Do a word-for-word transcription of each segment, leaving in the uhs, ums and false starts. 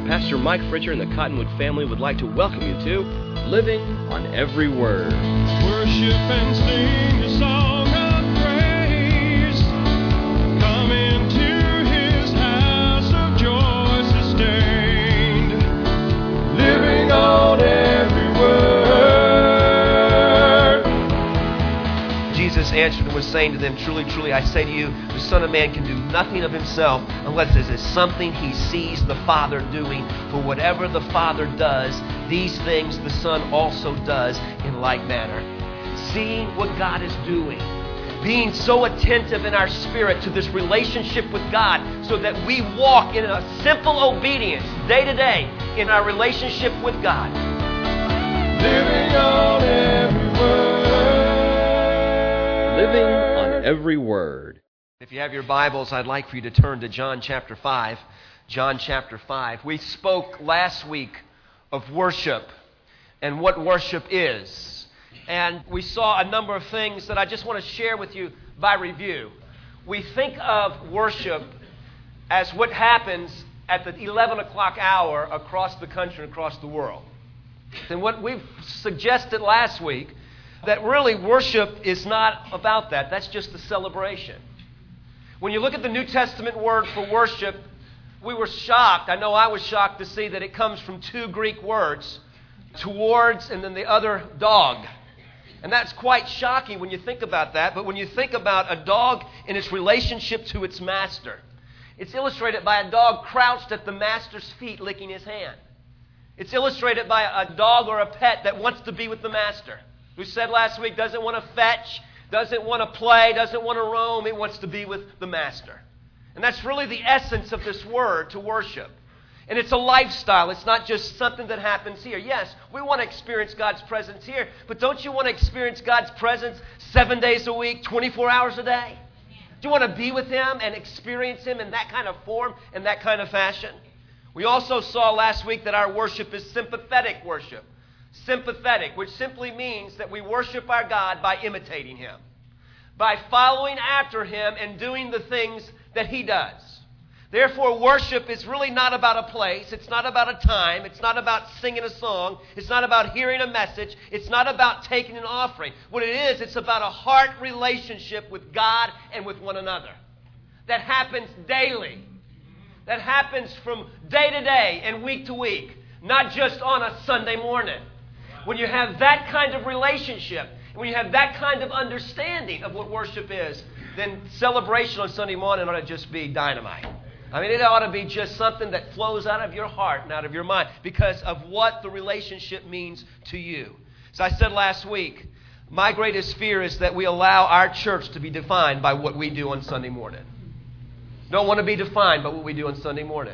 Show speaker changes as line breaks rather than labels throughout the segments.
Pastor Mike Fritcher and the Cottonwood family would like to welcome you to Living on Every Word.
Worship and sing a song of praise. Come into His house of joy sustained. Living on every word.
Jesus answered and was saying to them, Truly, truly, I say to you, the Son of Man can do nothing of himself unless it is something he sees the Father doing. For whatever the Father does, these things the Son also does in like manner. Seeing what God is doing, being so attentive in our spirit to this relationship with God so that we walk in a simple obedience day to day in our relationship with God.
Living on every word.
Living on Every Word.
If you have your Bibles, I'd like for you to turn to John chapter five. John chapter five. We spoke last week of worship and what worship is. And we saw a number of things that I just want to share with you by review. We think of worship as what happens at the eleven o'clock hour across the country and across the world. And what we've suggested last week, that really worship is not about that. That's just a celebration. When you look at the New Testament word for worship, we were shocked. I know I was shocked to see that it comes from two Greek words, towards and then the other dog. And that's quite shocking when you think about that. But when you think about a dog in its relationship to its master, it's illustrated by a dog crouched at the master's feet licking his hand. It's illustrated by a dog or a pet that wants to be with the master. We said last week, doesn't want to fetch, doesn't want to play, doesn't want to roam. It wants to be with the master. And that's really the essence of this word, to worship. And it's a lifestyle. It's not just something that happens here. Yes, we want to experience God's presence here, but don't you want to experience God's presence seven days a week, twenty-four hours a day? Do you want to be with Him and experience Him in that kind of form, in that kind of fashion? We also saw last week that our worship is sympathetic worship. Sympathetic, which simply means that we worship our God by imitating Him, by following after Him and doing the things that He does. Therefore, worship is really not about a place. It's not about a time. It's not about singing a song. It's not about hearing a message. It's not about taking an offering. What it is, it's about a heart relationship with God and with one another that happens daily, that happens from day to day and week to week, not just on a Sunday morning. When you have that kind of relationship, when you have that kind of understanding of what worship is, then celebration on Sunday morning ought to just be dynamite. I mean, it ought to be just something that flows out of your heart and out of your mind because of what the relationship means to you. As I said last week, my greatest fear is that we allow our church to be defined by what we do on Sunday morning. Don't want to be defined by what we do on Sunday morning.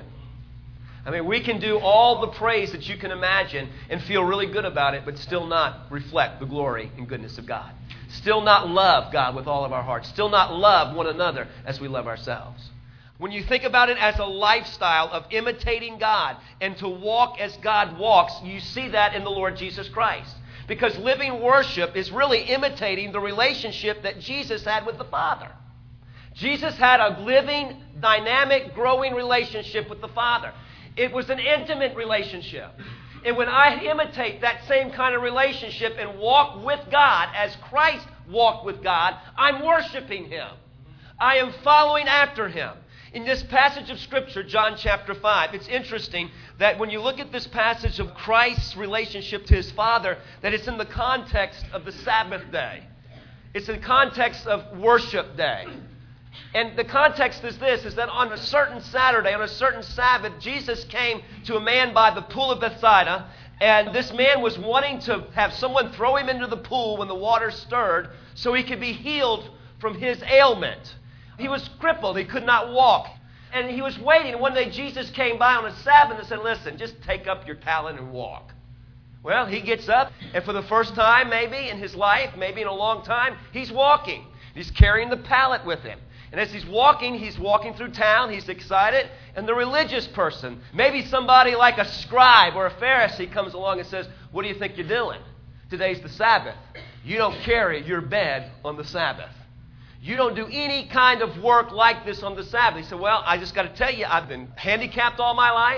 I mean, we can do all the praise that you can imagine and feel really good about it, but still not reflect the glory and goodness of God. Still not love God with all of our hearts. Still not love one another as we love ourselves. When you think about it as a lifestyle of imitating God and to walk as God walks, you see that in the Lord Jesus Christ. Because living worship is really imitating the relationship that Jesus had with the Father. Jesus had a living, dynamic, growing relationship with the Father. It was an intimate relationship. And when I imitate that same kind of relationship and walk with God as Christ walked with God, I'm worshiping Him. I am following after Him. In this passage of Scripture, John chapter five, it's interesting that when you look at this passage of Christ's relationship to His Father, that it's in the context of the Sabbath day. It's in the context of worship day. And the context is this, is that on a certain Saturday, on a certain Sabbath, Jesus came to a man by the pool of Bethsaida, and this man was wanting to have someone throw him into the pool when the water stirred so he could be healed from his ailment. He was crippled. He could not walk. And he was waiting. One day Jesus came by on a Sabbath and said, listen, just take up your talent and walk. Well, he gets up, and for the first time maybe in his life, maybe in a long time, he's walking. He's carrying the pallet with him. And as he's walking, he's walking through town, he's excited, and the religious person, maybe somebody like a scribe or a Pharisee comes along and says, what do you think you're doing? Today's the Sabbath. You don't carry your bed on the Sabbath. You don't do any kind of work like this on the Sabbath. He said, well, I just got to tell you, I've been handicapped all my life.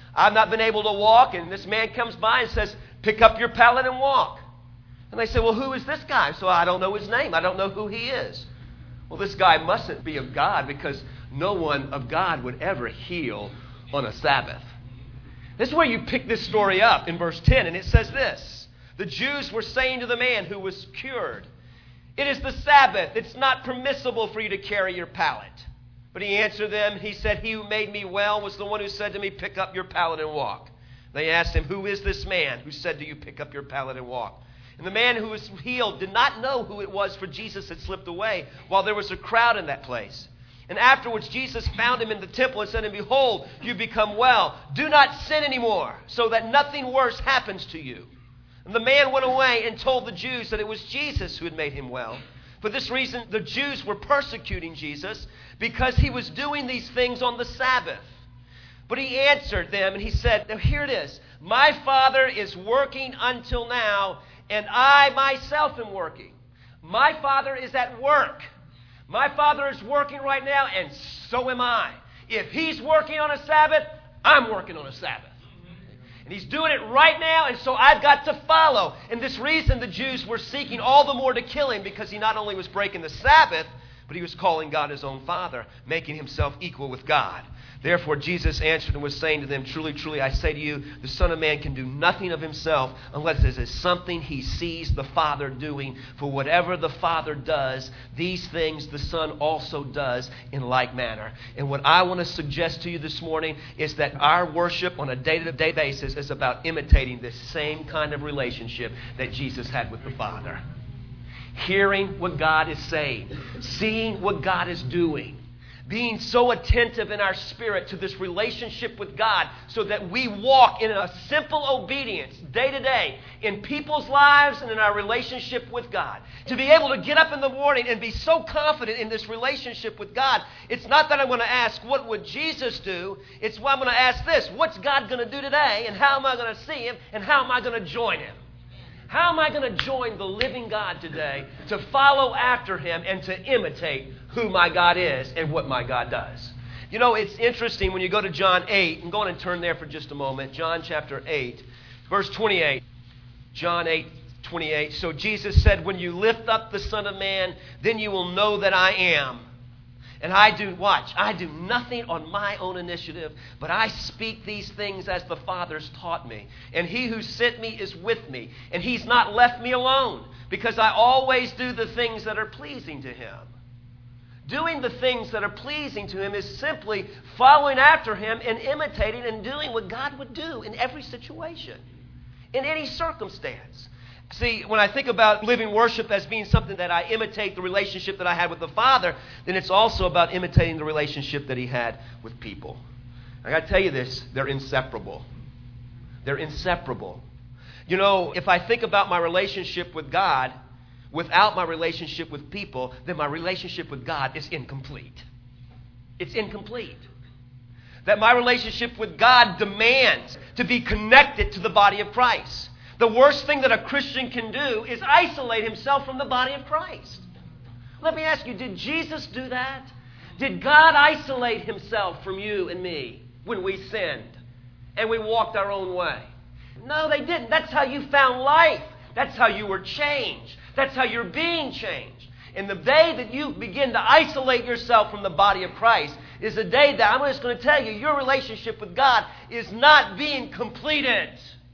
I've not been able to walk. And this man comes by and says, pick up your pallet and walk. And they say, well, who is this guy? So I don't know his name. I don't know who he is. Well, this guy mustn't be of God, because no one of God would ever heal on a Sabbath. This is where you pick this story up in verse ten, and it says this. The Jews were saying to the man who was cured, it is the Sabbath. It's not permissible for you to carry your pallet. But he answered them, he said, he who made me well was the one who said to me, pick up your pallet and walk. They asked him, who is this man who said to you, pick up your pallet and walk? And the man who was healed did not know who it was, for Jesus had slipped away while there was a crowd in that place. And afterwards Jesus found him in the temple and said to him, behold, you become well. Do not sin anymore, so that nothing worse happens to you. And the man went away and told the Jews that it was Jesus who had made him well. For this reason, the Jews were persecuting Jesus, because he was doing these things on the Sabbath. But he answered them and he said, now here it is. My Father is working until now, and I myself am working. My Father is at work. My Father is working right now, and so am I. If he's working on a Sabbath, I'm working on a Sabbath. And he's doing it right now, and so I've got to follow. And this reason the Jews were seeking all the more to kill him, because he not only was breaking the Sabbath, but he was calling God his own Father, making himself equal with God. Therefore Jesus answered and was saying to them, truly, truly, I say to you, the Son of Man can do nothing of himself unless it is something he sees the Father doing. For whatever the Father does, these things the Son also does in like manner. And what I want to suggest to you this morning is that our worship on a day-to-day basis is about imitating this same kind of relationship that Jesus had with the Father. Hearing what God is saying, seeing what God is doing, being so attentive in our spirit to this relationship with God, so that we walk in a simple obedience day to day in people's lives and in our relationship with God. To be able to get up in the morning and be so confident in this relationship with God, it's not that I'm going to ask, what would Jesus do? It's why I'm going to ask this, what's God going to do today, and how am I going to see him, and how am I going to join him? How am I going to join the living God today to follow after him and to imitate who my God is and what my God does? You know, it's interesting when you go to John eight, and go on and turn there for just a moment. John chapter eight, verse twenty-eight. John eight, twenty-eight. So Jesus said, when you lift up the Son of Man, then you will know that I am. And I do, watch, I do nothing on my own initiative, but I speak these things as the Father's taught me. And he who sent me is with me. And he's not left me alone, because I always do the things that are pleasing to him. Doing the things that are pleasing to him is simply following after him and imitating and doing what God would do in every situation, in any circumstance. See, when I think about living worship as being something that I imitate the relationship that I had with the Father, then it's also about imitating the relationship that he had with people. I got to tell you this, they're inseparable. They're inseparable. You know, if I think about my relationship with God without my relationship with people, then my relationship with God is incomplete. It's incomplete. That my relationship with God demands to be connected to the body of Christ. The worst thing that a Christian can do is isolate himself from the body of Christ. Let me ask you, did Jesus do that? Did God isolate himself from you and me when we sinned and we walked our own way? No, they didn't. That's how you found life. That's how you were changed. That's how you're being changed. And the day that you begin to isolate yourself from the body of Christ is the day that, I'm just going to tell you, your relationship with God is not being completed.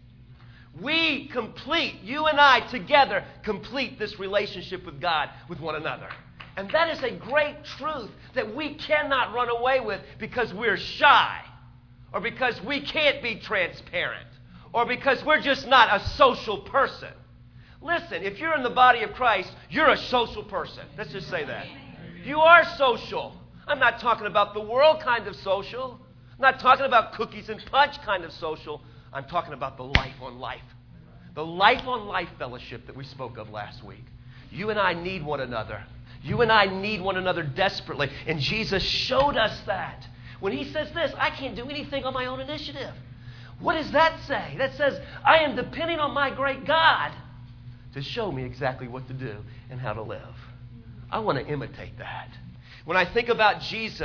We complete, you and I together, complete this relationship with God, with one another. And that is a great truth that we cannot run away with because we're shy, or because we can't be transparent, or because we're just not a social person. Listen, if you're in the body of Christ, you're a social person. Let's just say that. You are social. I'm not talking about the world kind of social. I'm not talking about cookies and punch kind of social. I'm talking about the life on life. The life on life fellowship that we spoke of last week. You and I need one another. You and I need one another desperately. And Jesus showed us that. When he says this, I can't do anything on my own initiative. What does that say? That says, I am depending on my great God to show me exactly what to do and how to live. I want to imitate that. When I think about Jesus,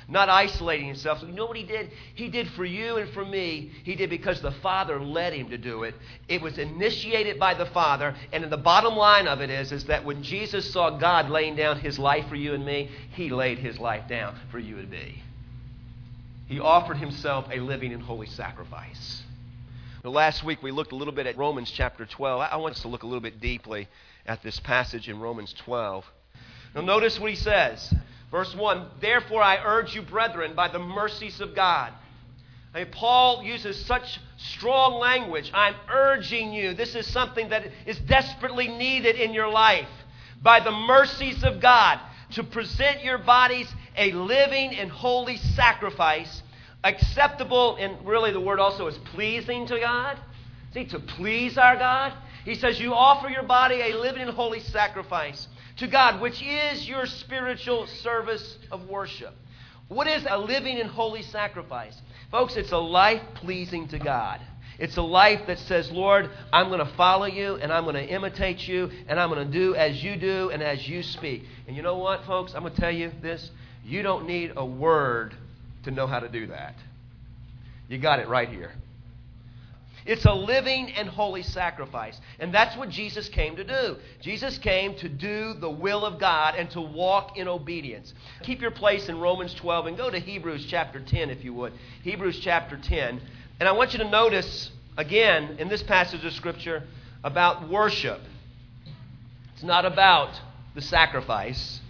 not isolating himself. So you know what he did? He did for you and for me. He did because the Father led him to do it. It was initiated by the Father. And the bottom line of it is, is that when Jesus saw God laying down his life for you and me, he laid his life down for you and me. He offered himself a living and holy sacrifice. Now, last week we looked a little bit at Romans chapter twelve. I want us to look a little bit deeply at this passage in Romans twelve. Now notice what he says. Verse one, therefore I urge you, brethren, by the mercies of God. I mean, Paul uses such strong language. I'm urging you. This is something that is desperately needed in your life. By the mercies of God, to present your bodies a living and holy sacrifice, acceptable, and really the word also is pleasing to God. See, to please our God. He says you offer your body a living and holy sacrifice to God, which is your spiritual service of worship. What is a living and holy sacrifice? Folks, it's a life pleasing to God. It's a life that says, Lord, I'm going to follow you, and I'm going to imitate you, and I'm going to do as you do and as you speak. And you know what, folks? I'm going to tell you this. You don't need a word to know how to do that. You got it right here. It's a living and holy sacrifice. And that's what Jesus came to do. Jesus came to do the will of God and to walk in obedience. Keep your place in Romans twelve and go to Hebrews chapter ten if you would. Hebrews chapter ten. And I want you to notice again in this passage of Scripture about worship. It's not about the sacrifice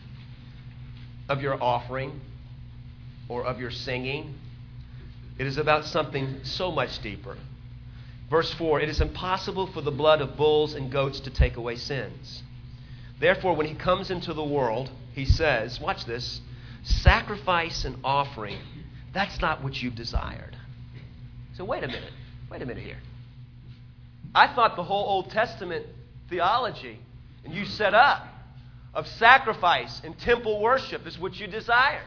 of your offering or of your singing. It is about something so much deeper. Verse four, it is impossible for the blood of bulls and goats to take away sins. Therefore, when he comes into the world, he says, watch this, sacrifice and offering, that's not what you've desired. So wait a minute, wait a minute here. I thought the whole Old Testament theology, and you set up, of sacrifice and temple worship is what you desired.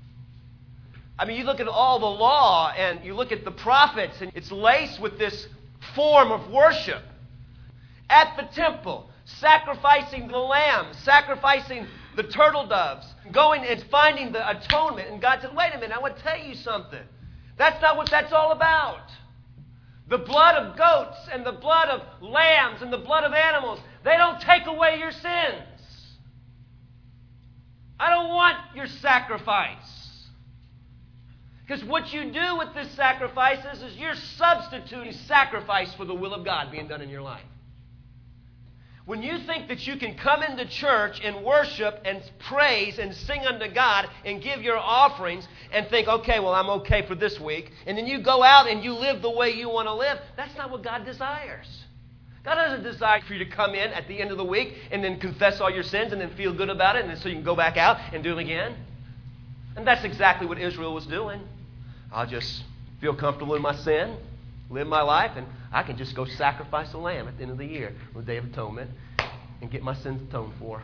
I mean, you look at all the law, and you look at the prophets, and it's laced with this form of worship. At the temple, sacrificing the lamb, sacrificing the turtle doves, going and finding the atonement. And God said, wait a minute, I want to tell you something. That's not what that's all about. The blood of goats and the blood of lambs and the blood of animals, they don't take away your sins. I don't want your sacrifice. Because what you do with this sacrifice is, is you're substituting sacrifice for the will of God being done in your life. When you think that you can come into church and worship and praise and sing unto God and give your offerings and think, okay, well, I'm okay for this week, and then you go out and you live the way you want to live, that's not what God desires. God doesn't desire for you to come in at the end of the week and then confess all your sins and then feel good about it and then so you can go back out and do them again. And that's exactly what Israel was doing. I'll just feel comfortable in my sin, live my life, and I can just go sacrifice a lamb at the end of the year, on the Day of Atonement, and get my sins atoned for.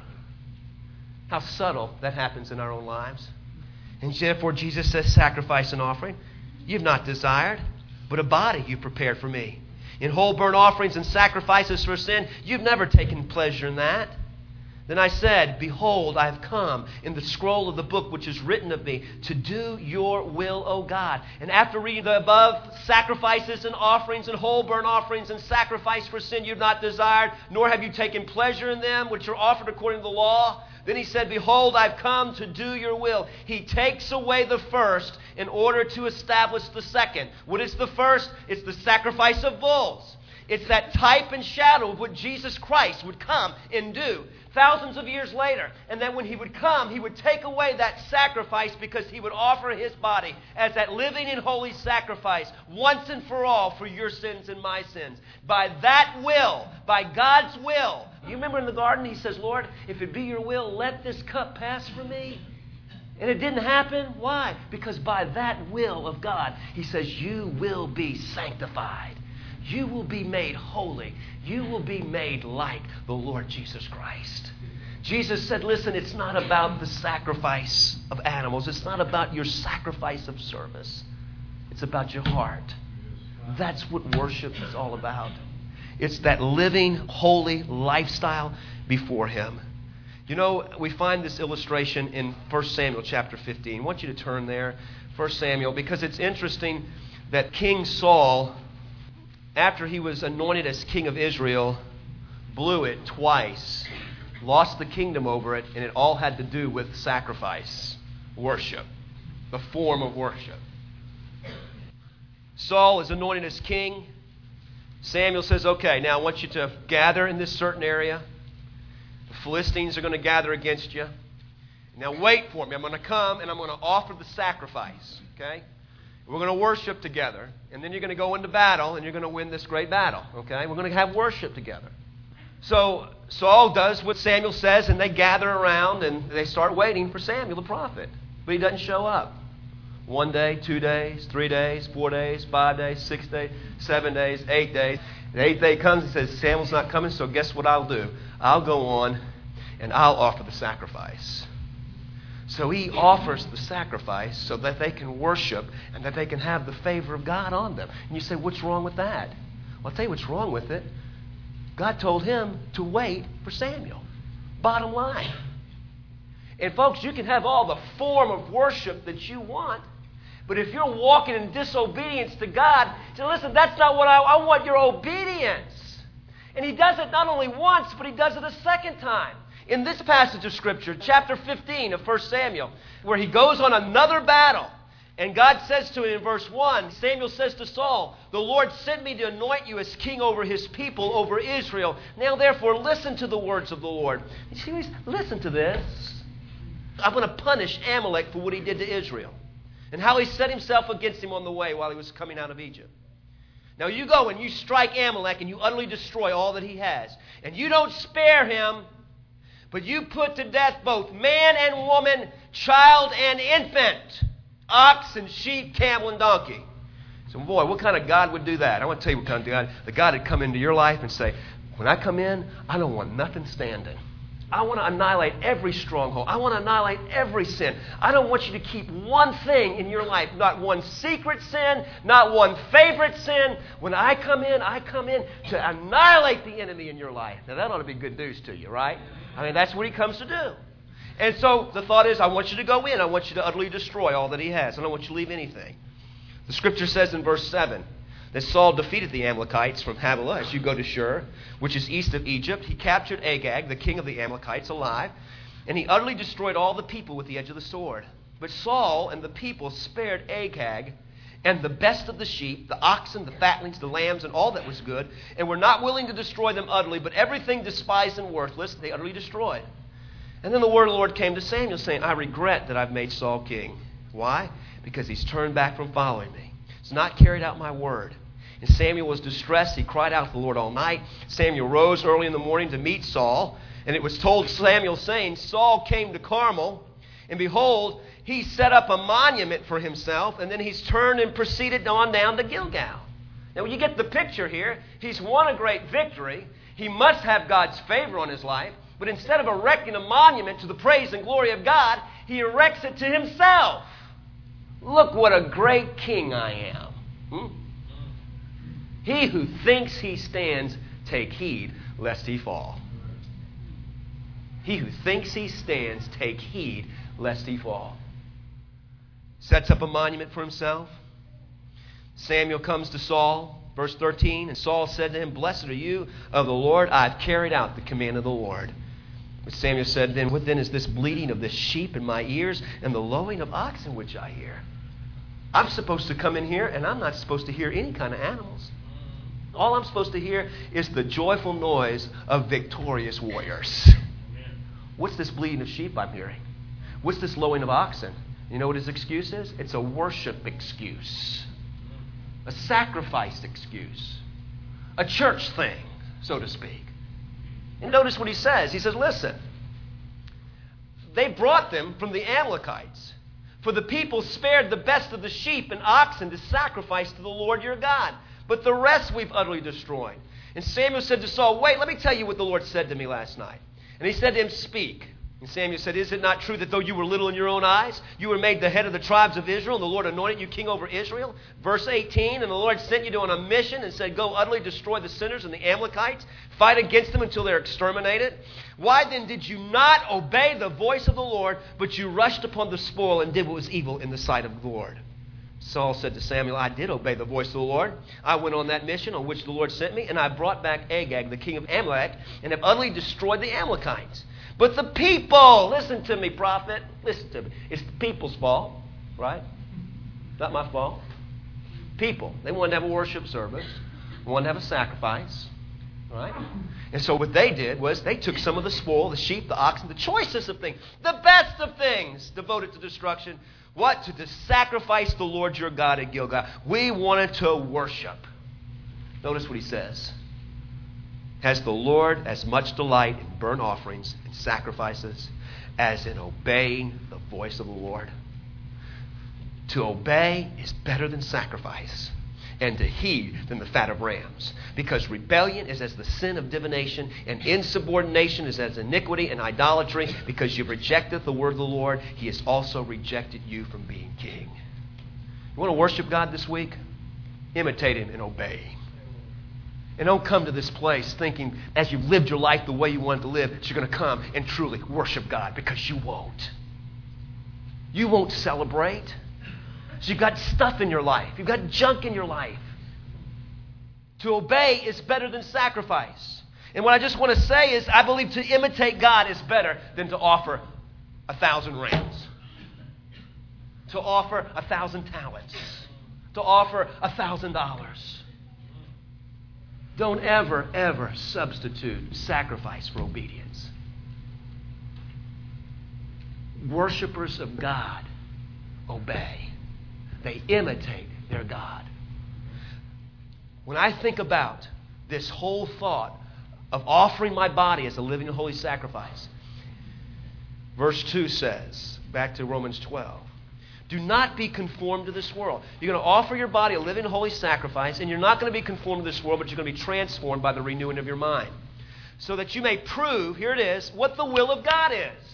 How subtle that happens in our own lives. And therefore Jesus says, sacrifice and offering you've not desired, but a body you've prepared for me. In whole burnt offerings and sacrifices for sin, you've never taken pleasure in that. Then I said, behold, I have come in the scroll of the book which is written of me to do your will, O God. And after reading the above sacrifices and offerings and whole burnt offerings and sacrifice for sin you've not desired, nor have you taken pleasure in them, which are offered according to the law. Then he said, behold, I've come to do your will. He takes away the first in order to establish the second. What is the first? It's the sacrifice of bulls. It's that type and shadow of what Jesus Christ would come and do thousands of years later. And then when he would come, he would take away that sacrifice because he would offer his body as that living and holy sacrifice once and for all for your sins and my sins. By that will, by God's will. You remember in the garden, he says, Lord, if it be your will, let this cup pass from me. And it didn't happen. Why? Because by that will of God, he says, you will be sanctified. You will be made holy. You will be made like the Lord Jesus Christ. Jesus said, listen, it's not about the sacrifice of animals. It's not about your sacrifice of service. It's about your heart. That's what worship is all about. It's that living, holy lifestyle before Him. You know, we find this illustration in First Samuel chapter fifteen. I want you to turn there, First Samuel, because it's interesting that King Saul, after he was anointed as king of Israel, blew it twice, lost the kingdom over it, and it all had to do with sacrifice, worship, the form of worship. Saul is anointed as king. Samuel says, okay, now I want you to gather in this certain area. The Philistines are going to gather against you. Now wait for me. I'm going to come and I'm going to offer the sacrifice. Okay? We're going to worship together. And then you're going to go into battle and you're going to win this great battle. Okay? We're going to have worship together. So Saul does what Samuel says, and they gather around and they start waiting for Samuel the prophet. But he doesn't show up. One day, two days, three days, four days, five days, six days, seven days, eight days. The eighth day comes and says, Samuel's not coming, so guess what I'll do? I'll go on and I'll offer the sacrifice. So he offers the sacrifice so that they can worship and that they can have the favor of God on them. And you say, what's wrong with that? Well, I'll tell you what's wrong with it. God told him to wait for Samuel. Bottom line. And folks, you can have all the form of worship that you want, but if you're walking in disobedience to God, say, listen, that's not what I, I want, your obedience. And he does it not only once, but he does it a second time. In this passage of Scripture, chapter fifteen of First Samuel, where he goes on another battle, and God says to him in verse one, Samuel says to Saul, the Lord sent me to anoint you as king over his people, over Israel. Now therefore listen to the words of the Lord. You see, listen to this. I'm going to punish Amalek for what he did to Israel and how he set himself against him on the way while he was coming out of Egypt. Now you go and you strike Amalek and you utterly destroy all that he has. And you don't spare him, but you put to death both man and woman, child and infant, ox and sheep, camel and donkey. So boy, what kind of God would do that? I want to tell you what kind of God. The God would come into your life and say, when I come in, I don't want nothing standing. I want to annihilate every stronghold. I want to annihilate every sin. I don't want you to keep one thing in your life, not one secret sin, not one favorite sin. When I come in, I come in to annihilate the enemy in your life. Now, that ought to be good news to you, right? I mean, that's what he comes to do. And so the thought is, I want you to go in. I want you to utterly destroy all that he has. I don't want you to leave anything. The Scripture says in verse seven, that Saul defeated the Amalekites from Havilah as you go to Shur, which is east of Egypt. He captured Agag, the king of the Amalekites, alive, and he utterly destroyed all the people with the edge of the sword. But Saul and the people spared Agag and the best of the sheep, the oxen, the fatlings, the lambs, and all that was good, and were not willing to destroy them utterly, but everything despised and worthless they utterly destroyed. And then the word of the Lord came to Samuel, saying, I regret that I've made Saul king. Why? Because he's turned back from following me. He's not carried out my word. And Samuel was distressed. He cried out to the Lord all night. Samuel rose early in the morning to meet Saul. And it was told Samuel, saying, Saul came to Carmel, and behold, he set up a monument for himself, and then he's turned and proceeded on down to Gilgal. Now, you get the picture here. He's won a great victory. He must have God's favor on his life. But instead of erecting a monument to the praise and glory of God, he erects it to himself. Look what a great king I am. Hmm? He who thinks he stands, take heed lest he fall. He who thinks he stands, take heed lest he fall. Sets up a monument for himself. Samuel comes to Saul, verse thirteen, and Saul said to him, Blessed are you of the Lord, I've carried out the command of the Lord. But Samuel said, Then what then is this bleating of the sheep in my ears and the lowing of oxen which I hear? I'm supposed to come in here, and I'm not supposed to hear any kind of animals. All I'm supposed to hear is the joyful noise of victorious warriors. What's this bleating of sheep I'm hearing? What's this lowing of oxen? You know what his excuse is? It's a worship excuse. A sacrifice excuse. A church thing, so to speak. And notice what he says. He says, listen, they brought them from the Amalekites, for the people spared the best of the sheep and oxen to sacrifice to the Lord your God. But the rest we've utterly destroyed. And Samuel said to Saul, Wait, let me tell you what the Lord said to me last night. And he said to him, Speak. And Samuel said, is it not true that though you were little in your own eyes, you were made the head of the tribes of Israel, and the Lord anointed you king over Israel? Verse eighteen, and the Lord sent you on a mission and said, go utterly destroy the sinners and the Amalekites, fight against them until they're exterminated. Why then did you not obey the voice of the Lord, but you rushed upon the spoil and did what was evil in the sight of the Lord? Saul said to Samuel, I did obey the voice of the Lord. I went on that mission on which the Lord sent me, and I brought back Agag, the king of Amalek, and have utterly destroyed the Amalekites. But the people, listen to me, prophet, listen to me. It's the people's fault, right? Not my fault. People, they wanted to have a worship service, wanted to have a sacrifice, right? And so what they did was they took some of the spoil, the sheep, the oxen, the choicest of things, the best of things, devoted to destruction. What? To, to sacrifice the Lord your God at Gilgal. We wanted to worship. Notice what he says. Has the Lord as much delight in burnt offerings and sacrifices as in obeying the voice of the Lord? To obey is better than sacrifice, and to heed than the fat of rams. Because rebellion is as the sin of divination, and insubordination is as iniquity and idolatry. Because you rejected the word of the Lord, he has also rejected you from being king. You want to worship God this week? Imitate him and obey him. And don't come to this place thinking as you've lived your life the way you want to live, that you're going to come and truly worship God, because you won't. You won't celebrate. So you've got stuff in your life. You've got junk in your life. To obey is better than sacrifice. And what I just want to say is, I believe to imitate God is better than to offer a thousand rams. To offer a thousand talents. To offer a thousand dollars. Don't ever, ever substitute sacrifice for obedience. Worshippers of God obey. They imitate their God. When I think about this whole thought of offering my body as a living and holy sacrifice, verse two says, back to Romans twelve, do not be conformed to this world. You're going to offer your body a living and holy sacrifice, and you're not going to be conformed to this world, but you're going to be transformed by the renewing of your mind, so that you may prove, here it is, what the will of God is.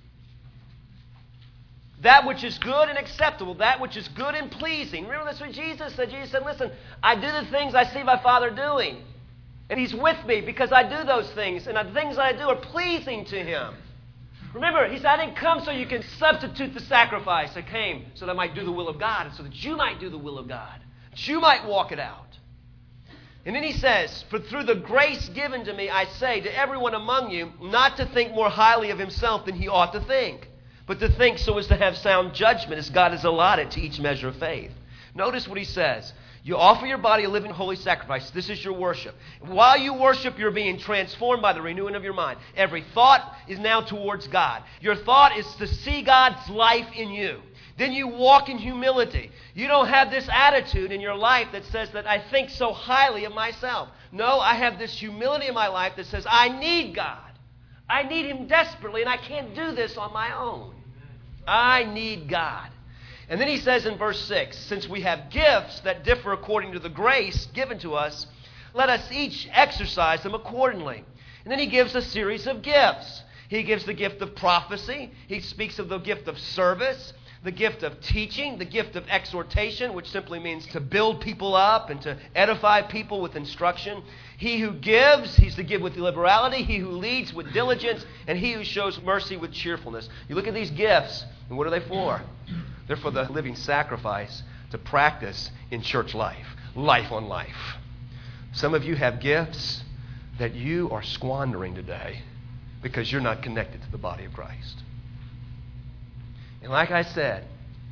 That which is good and acceptable, that which is good and pleasing. Remember that's what Jesus said. Jesus said, listen, I do the things I see my Father doing. And he's with me because I do those things. And the things I do are pleasing to him. Remember, he said, I didn't come so you can substitute the sacrifice. I came so that I might do the will of God, and so that you might do the will of God. That you might walk it out. And then he says, for through the grace given to me, I say to everyone among you, not to think more highly of himself than he ought to think, but to think so as to have sound judgment, as God has allotted to each measure of faith. Notice what he says. You offer your body a living holy sacrifice. This is your worship. While you worship, you're being transformed by the renewing of your mind. Every thought is now towards God. Your thought is to see God's life in you. Then you walk in humility. You don't have this attitude in your life that says that I think so highly of myself. No, I have this humility in my life that says I need God. I need him desperately, and I can't do this on my own. I need God. And then he says in verse six, since we have gifts that differ according to the grace given to us, let us each exercise them accordingly. And then he gives a series of gifts. He gives the gift of prophecy. He speaks of the gift of service, the gift of teaching, the gift of exhortation, which simply means to build people up and to edify people with instruction. He who gives, he's to give with liberality. He who leads with diligence, and he who shows mercy with cheerfulness. You look at these gifts, and what are they for? They're for the living sacrifice to practice in church life, life on life. Some of you have gifts that you are squandering today because you're not connected to the body of Christ. And like I said,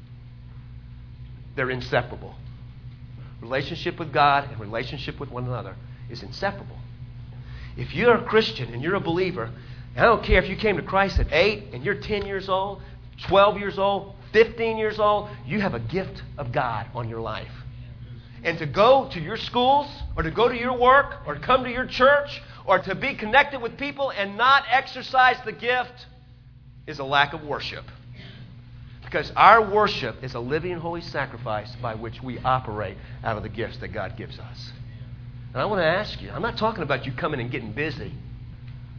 they're inseparable. Relationship with God and relationship with one another is inseparable. If you're a Christian and you're a believer, I don't care if you came to Christ at eight and you're ten years old, twelve years old, fifteen years old, you have a gift of God on your life. And to go to your schools, or to go to your work, or to come to your church, or to be connected with people and not exercise the gift is a lack of worship. Because our worship is a living and holy sacrifice by which we operate out of the gifts that God gives us. And I want to ask you, I'm not talking about you coming and getting busy.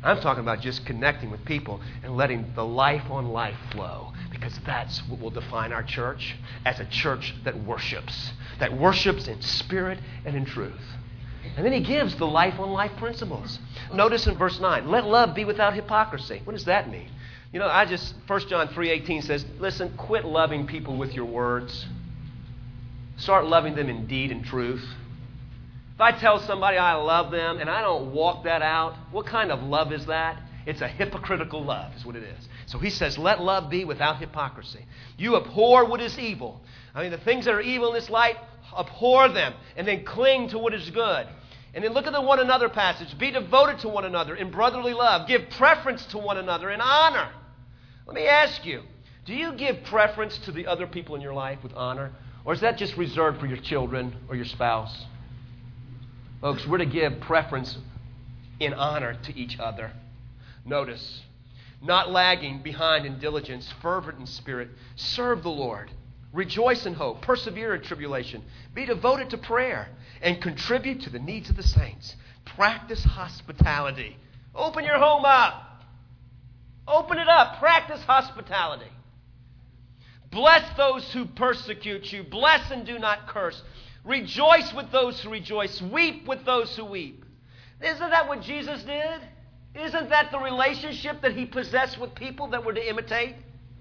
I'm talking about just connecting with people and letting the life on life flow, because that's what will define our church as a church that worships, that worships in spirit and in truth. And then he gives the life on life principles. Notice in verse nine, let love be without hypocrisy. What does that mean? You know, I just, First John three eighteen says, listen, quit loving people with your words. Start loving them in deed and truth. If I tell somebody I love them and I don't walk that out, what kind of love is that? It's a hypocritical love is what it is. So he says, let love be without hypocrisy. You abhor what is evil. I mean, the things that are evil in this light, abhor them and then cling to what is good. And then look at the one another passage. Be devoted to one another in brotherly love. Give preference to one another in honor. Let me ask you, do you give preference to the other people in your life with honor? Or is that just reserved for your children or your spouse? Folks, we're to give preference in honor to each other. Notice, not lagging behind in diligence, fervent in spirit, serve the Lord, rejoice in hope, persevere in tribulation, be devoted to prayer, and contribute to the needs of the saints. Practice hospitality. Open your home up. Open it up. Practice hospitality. Bless those who persecute you. Bless and do not curse. Rejoice with those who rejoice. Weep with those who weep. Isn't that what Jesus did? Isn't that the relationship that he possessed with people that we're to imitate?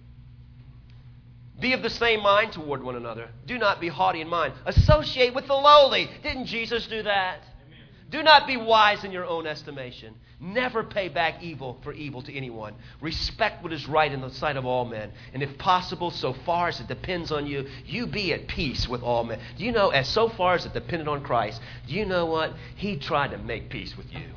Be of the same mind toward one another. Do not be haughty in mind. Associate with the lowly. Didn't Jesus do that? Amen. Do not be wise in your own estimation. Never pay back evil for evil to anyone. Respect what is right in the sight of all men. And if possible, so far as it depends on you, you be at peace with all men. Do you know, as so far as it depended on Christ, do you know what? He tried to make peace with you.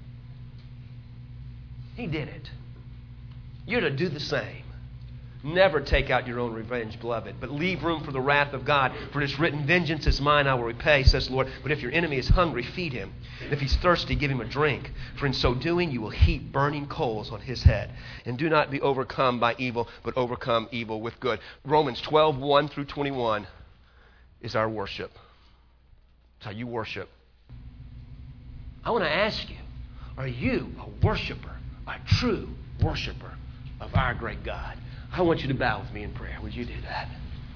He did it. You're to do the same. Never take out your own revenge, beloved, but leave room for the wrath of God. For it is written, vengeance is mine, I will repay, says the Lord. But if your enemy is hungry, feed him. And if he's thirsty, give him a drink. For in so doing, you will heap burning coals on his head. And do not be overcome by evil, but overcome evil with good. Romans twelve, one through twenty-one is our worship. It's how you worship. I want to ask you, are you a worshiper, a true worshiper of our great God? I want you to bow with me in prayer. Would you do that?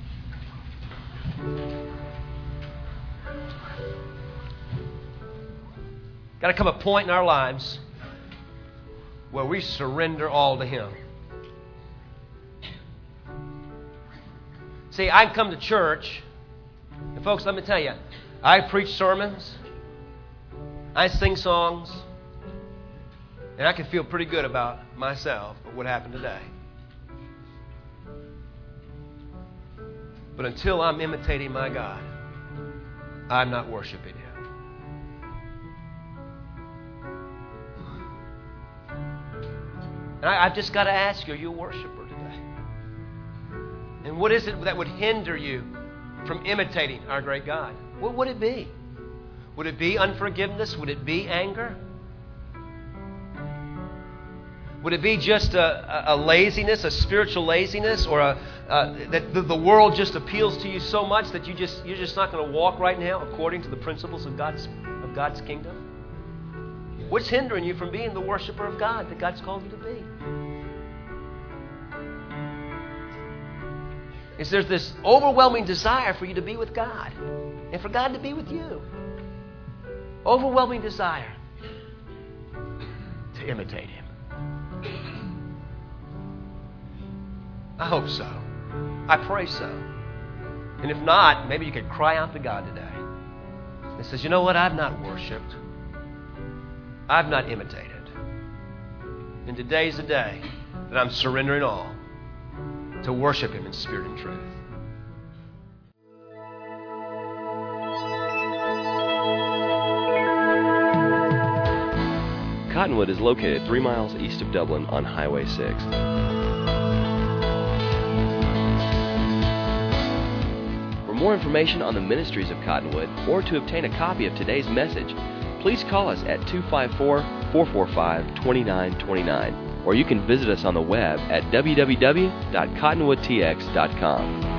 Got to come a point in our lives where we surrender all to Him. See, I come to church, and folks, let me tell you, I preach sermons, I sing songs, and I can feel pretty good about myself for what happened today. But until I'm imitating my God, I'm not worshiping Him. And I, I've just got to ask you, are you a worshiper today? And what is it that would hinder you from imitating our great God? What would it be? Would it be unforgiveness? Would it be anger? Would it be just a, a, a laziness, a spiritual laziness, or a, uh, that the, the world just appeals to you so much that you just you're just not going to walk right now according to the principles of God's of God's kingdom? What's hindering you from being the worshiper of God that God's called you to be? Is there this overwhelming desire for you to be with God and for God to be with you? Overwhelming desire to imitate Him. I hope so. I pray so. And if not, maybe you could cry out to God today and says, you know what? I've not worshiped. I've not imitated. And today's the day that I'm surrendering all to worship Him in spirit and truth.
Cottonwood is located three miles east of Dublin on Highway six. For more information on the ministries of Cottonwood or to obtain a copy of today's message, please call us at two five four, four four five, two nine two nine, or you can visit us on the web at w w w dot cottonwood t x dot com.